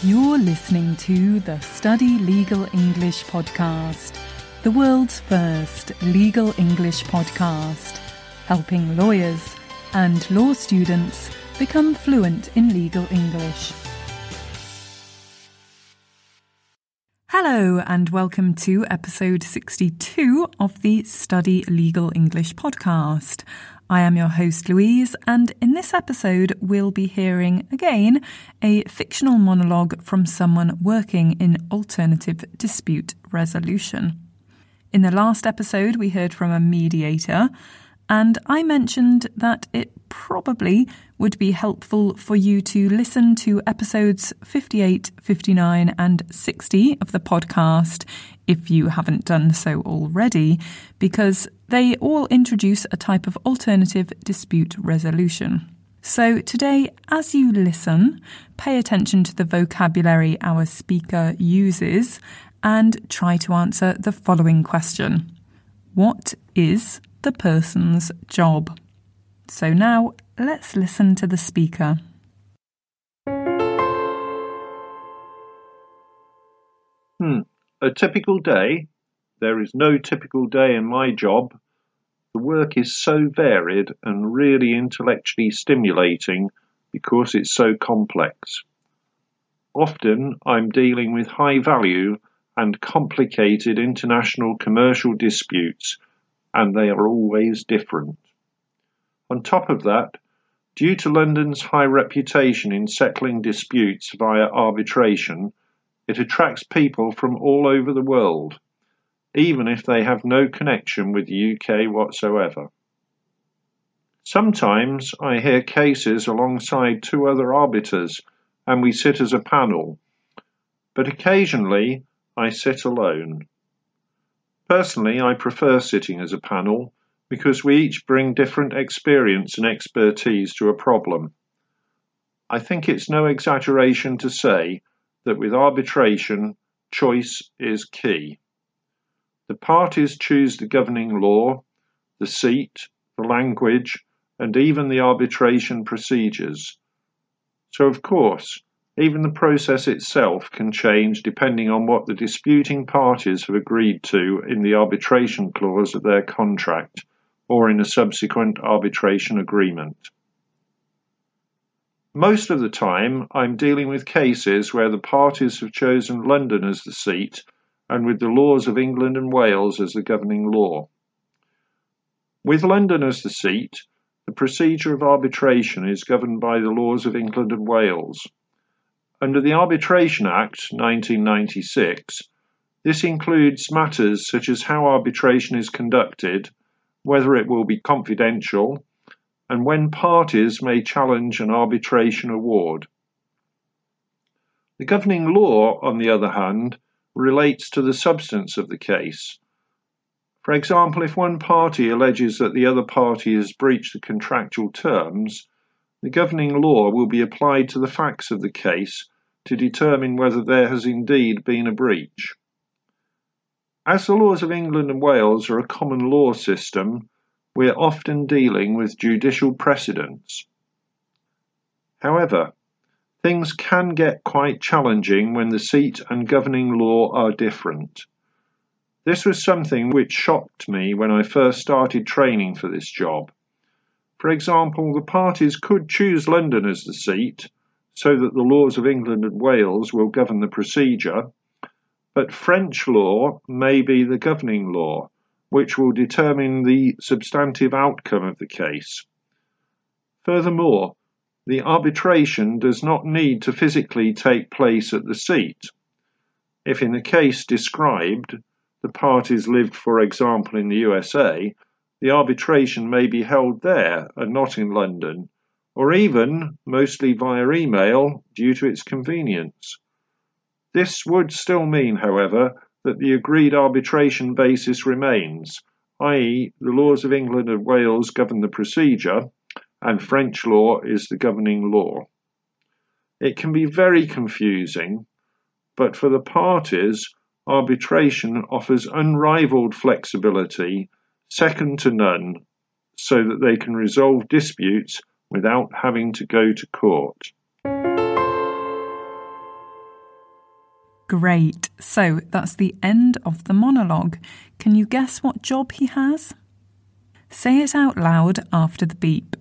You're listening to the Study Legal English podcast, the world's first legal English podcast, helping lawyers and law students become fluent in legal English. Hello and welcome to episode 62 of the Study Legal English podcast. I am your host Louise, and in this episode we'll be hearing again a fictional monologue from someone working in alternative dispute resolution. In the last episode we heard from a mediator, and I mentioned that it probably would be helpful for you to listen to episodes 58, 59 and 60 of the podcast if you haven't done so already, because they all introduce a type of alternative dispute resolution. So today, as you listen, pay attention to the vocabulary our speaker uses and try to answer the following question. What is the person's job? So now, let's listen to the speaker. A typical day? There is no typical day in my job. The work is so varied and really intellectually stimulating because it's so complex. Often I'm dealing with high value and complicated international commercial disputes, and they are always different. On top of that, due to London's high reputation in settling disputes via arbitration, it attracts people from all over the world, even if they have no connection with the UK whatsoever. Sometimes I hear cases alongside two other arbiters and we sit as a panel, but occasionally I sit alone. Personally, I prefer sitting as a panel because we each bring different experience and expertise to a problem. I think it's no exaggeration to say that with arbitration, choice is key. The parties choose the governing law, the seat, the language, and even the arbitration procedures. So, of course, even the process itself can change depending on what the disputing parties have agreed to in the arbitration clause of their contract or in a subsequent arbitration agreement. Most of the time, I'm dealing with cases where the parties have chosen London as the seat and with the laws of England and Wales as the governing law. With London as the seat, the procedure of arbitration is governed by the laws of England and Wales. Under the Arbitration Act 1996, this includes matters such as how arbitration is conducted, whether it will be confidential, and when parties may challenge an arbitration award. The governing law, on the other hand, relates to the substance of the case. For example, if one party alleges that the other party has breached the contractual terms, the governing law will be applied to the facts of the case to determine whether there has indeed been a breach. As the laws of England and Wales are a common law system, we are often dealing with judicial precedents. However, things can get quite challenging when the seat and governing law are different. This was something which shocked me when I first started training for this job. For example, the parties could choose London as the seat, so that the laws of England and Wales will govern the procedure, but French law may be the governing law, which will determine the substantive outcome of the case. Furthermore, the arbitration does not need to physically take place at the seat. If in the case described, the parties lived, for example, in the USA, the arbitration may be held there and not in London, or even, mostly via email, due to its convenience. This would still mean, however, that the agreed arbitration basis remains, i.e. the laws of England and Wales govern the procedure, and French law is the governing law. It can be very confusing, but for the parties, arbitration offers unrivaled flexibility, second to none, so that they can resolve disputes without having to go to court. Great. So that's the end of the monologue. Can you guess what job he has? Say it out loud after the beep.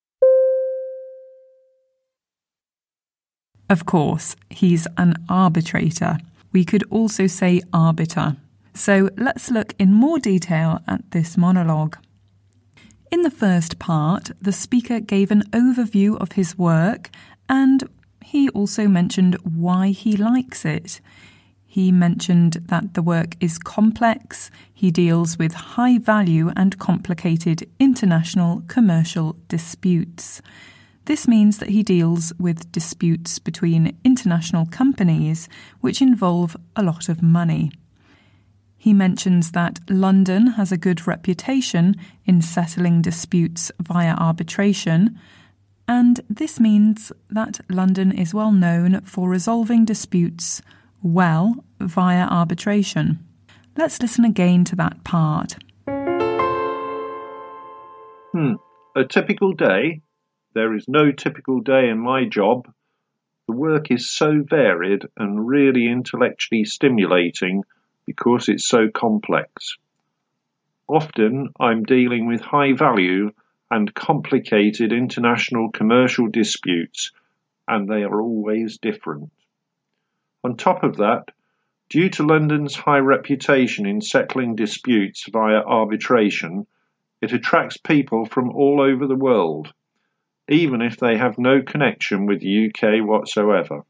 Of course, he's an arbitrator. We could also say arbiter. So let's look in more detail at this monologue. In the first part, the speaker gave an overview of his work and he also mentioned why he likes it. He mentioned that the work is complex, he deals with high value and complicated international commercial disputes. This means that he deals with disputes between international companies which involve a lot of money. He mentions that London has a good reputation in settling disputes via arbitration, and this means that London is well known for resolving disputes well via arbitration. Let's listen again to that part. A typical day? There is no typical day in my job. The work is so varied and really intellectually stimulating because it's so complex. Often I'm dealing with high value and complicated international commercial disputes, and they are always different. On top of that, due to London's high reputation in settling disputes via arbitration, it attracts people from all over the world, even if they have no connection with the UK whatsoever.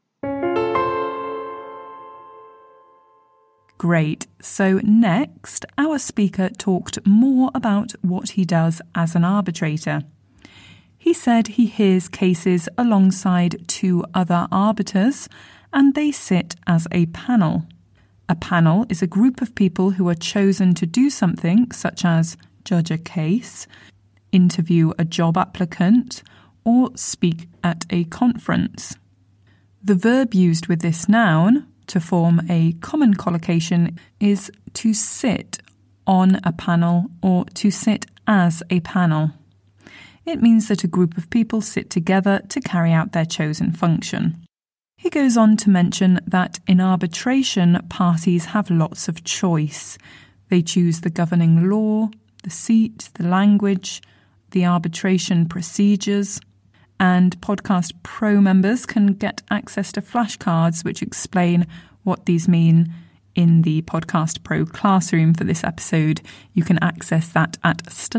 Great. So next, our speaker talked more about what he does as an arbitrator. He said he hears cases alongside two other arbiters, and they sit as a panel. A panel is a group of people who are chosen to do something such as judge a case, interview a job applicant, or speak at a conference. The verb used with this noun to form a common collocation is to sit on a panel or to sit as a panel. It means that a group of people sit together to carry out their chosen function. He goes on to mention that in arbitration, parties have lots of choice. They choose the governing law, the seat, the language, the arbitration procedures, and Podcast Pro members can get access to flashcards which explain what these mean in the Podcast Pro classroom for this episode. You can access that at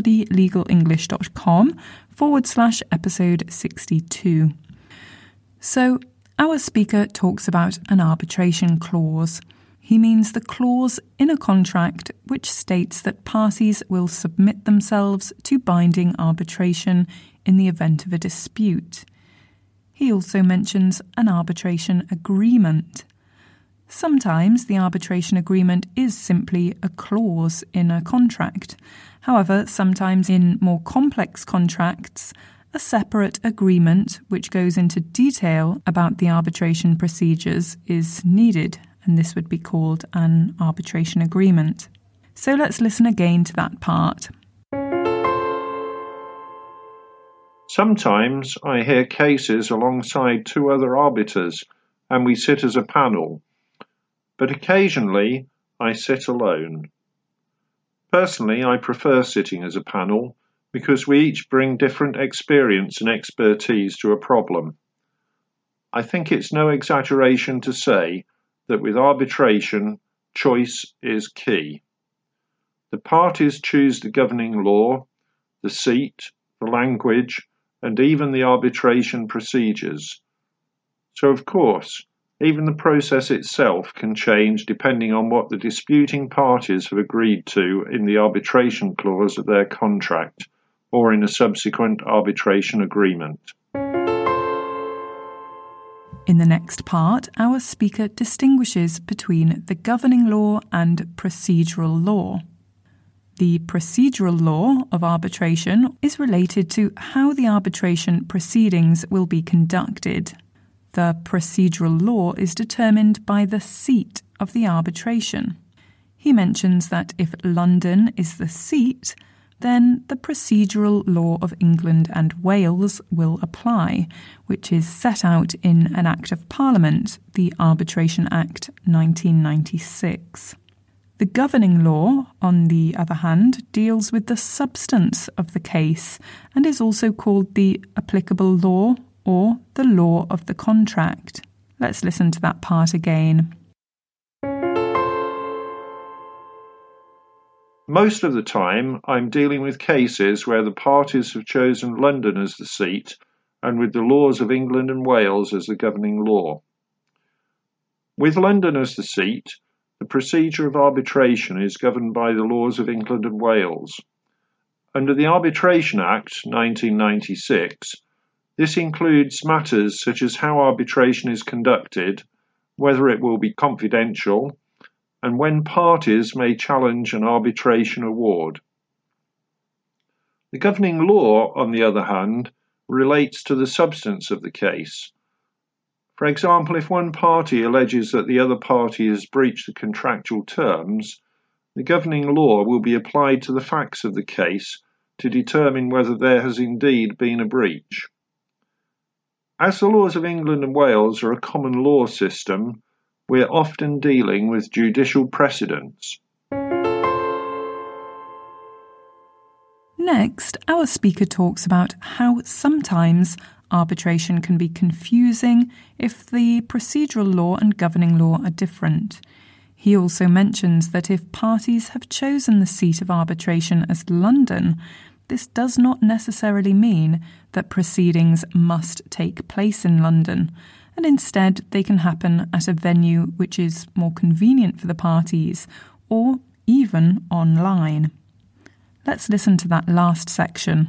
studylegalenglish.com/episode 62. So, our speaker talks about an arbitration clause. He means the clause in a contract which states that parties will submit themselves to binding arbitration in the event of a dispute. He also mentions an arbitration agreement. Sometimes the arbitration agreement is simply a clause in a contract. However, sometimes in more complex contracts, a separate agreement which goes into detail about the arbitration procedures is needed, and this would be called an arbitration agreement. So let's listen again to that part. Sometimes I hear cases alongside two other arbiters, and we sit as a panel. But occasionally I sit alone. Personally, I prefer sitting as a panel because we each bring different experience and expertise to a problem. I think it's no exaggeration to say that with arbitration, choice is key. The parties choose the governing law, the seat, the language, and even the arbitration procedures. So, of course, even the process itself can change depending on what the disputing parties have agreed to in the arbitration clause of their contract or in a subsequent arbitration agreement. In the next part, our speaker distinguishes between the governing law and procedural law. The procedural law of arbitration is related to how the arbitration proceedings will be conducted. The procedural law is determined by the seat of the arbitration. He mentions that if London is the seat, then the procedural law of England and Wales will apply, which is set out in an Act of Parliament, the Arbitration Act 1996. The governing law, on the other hand, deals with the substance of the case and is also called the applicable law or the law of the contract. Let's listen to that part again. Most of the time, I'm dealing with cases where the parties have chosen London as the seat and with the laws of England and Wales as the governing law. With London as the seat, the procedure of arbitration is governed by the laws of England and Wales. Under the Arbitration Act 1996, this includes matters such as how arbitration is conducted, whether it will be confidential, and when parties may challenge an arbitration award. The governing law, on the other hand, relates to the substance of the case. For example, if one party alleges that the other party has breached the contractual terms, the governing law will be applied to the facts of the case to determine whether there has indeed been a breach. As the laws of England and Wales are a common law system, we are often dealing with judicial precedents. Next, our speaker talks about how sometimes arbitration can be confusing if the procedural law and governing law are different. He also mentions that if parties have chosen the seat of arbitration as London, this does not necessarily mean that proceedings must take place in London, and instead they can happen at a venue which is more convenient for the parties, or even online. Let's listen to that last section.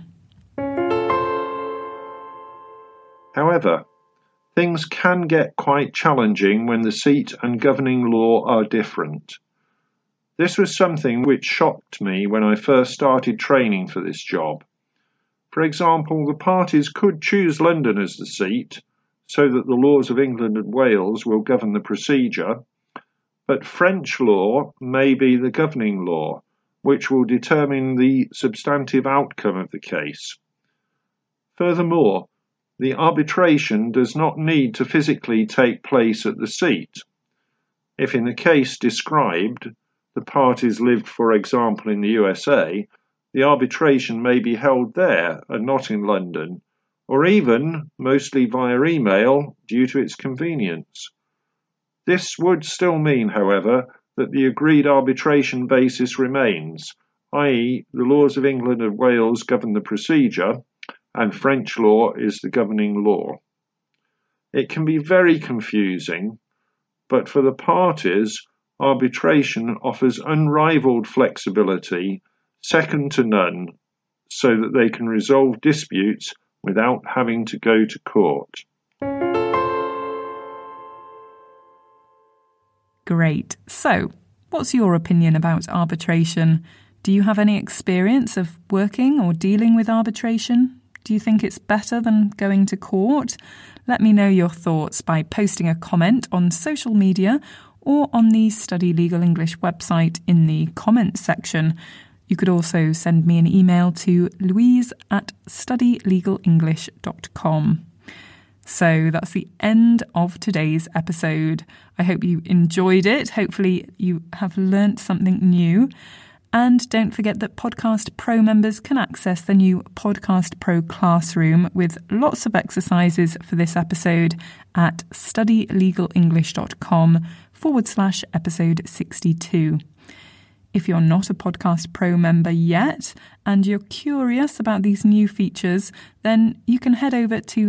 However, things can get quite challenging when the seat and governing law are different. This was something which shocked me when I first started training for this job. For example, the parties could choose London as the seat, so that the laws of England and Wales will govern the procedure, but French law may be the governing law, which will determine the substantive outcome of the case. Furthermore, the arbitration does not need to physically take place at the seat. If in the case described, the parties lived, for example, in the USA, the arbitration may be held there and not in London, or even, mostly via email, due to its convenience. This would still mean, however, that the agreed arbitration basis remains, i.e., the laws of England and Wales govern the procedure, and French law is the governing law. It can be very confusing, but for the parties, arbitration offers unrivaled flexibility, second to none, so that they can resolve disputes without having to go to court. Great. So, what's your opinion about arbitration? Do you have any experience of working or dealing with arbitration? Do you think it's better than going to court? Let me know your thoughts by posting a comment on social media or on the Study Legal English website in the comments section. You could also send me an email to louise@studylegalenglish.com. So that's the end of today's episode. I hope you enjoyed it. Hopefully you have learnt something new. And don't forget that Podcast Pro members can access the new Podcast Pro Classroom with lots of exercises for this episode at studylegalenglish.com/episode 62. If you're not a Podcast Pro member yet and you're curious about these new features, then you can head over to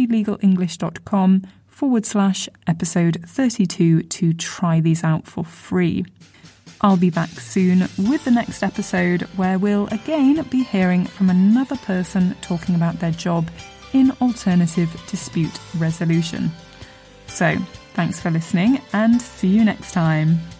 studylegalenglish.com/episode 32 to try these out for free. I'll be back soon with the next episode where we'll again be hearing from another person talking about their job in alternative dispute resolution. So, thanks for listening and see you next time.